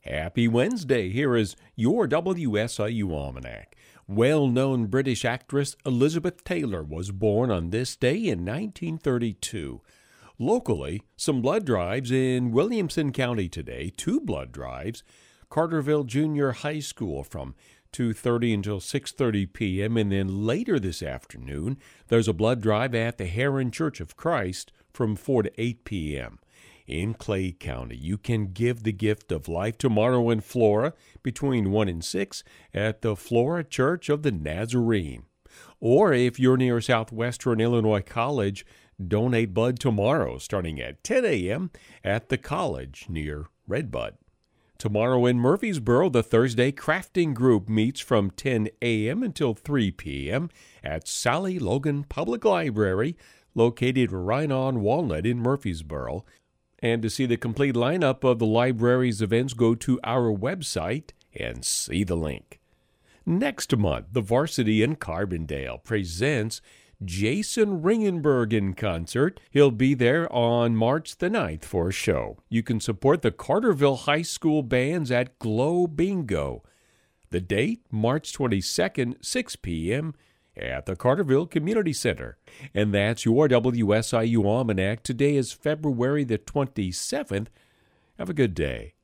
Happy Wednesday. Here is your WSIU Almanac. Well-known British actress Elizabeth Taylor was born on this day in 1932. Locally, some blood drives in Williamson County today, 2 blood drives. Carterville Junior High School from 2:30 until 6:30 p.m. And then later this afternoon, there's a blood drive at the Heron Church of Christ from 4 to 8 p.m. In Clay County, you can give the gift of life tomorrow in Flora between 1 and 6 at the Flora Church of the Nazarene. Or if you're near Southwestern Illinois College, donate blood tomorrow starting at 10 a.m. at the college near Redbud. Tomorrow in Murfreesboro, the Thursday Crafting Group meets from 10 a.m. until 3 p.m. at Sally Logan Public Library, located right on Walnut in Murfreesboro. And to see the complete lineup of the library's events, go to our website and see the link. Next month, the Varsity in Carbondale presents Jason Ringenberg in concert. He'll be there on March the 9th for a show. You can support the Carterville High School bands at Glow Bingo. The date, March 22nd, 6 p.m. at the Carterville Community Center. And that's your WSIU Almanac. Today is February the 27th. Have a good day.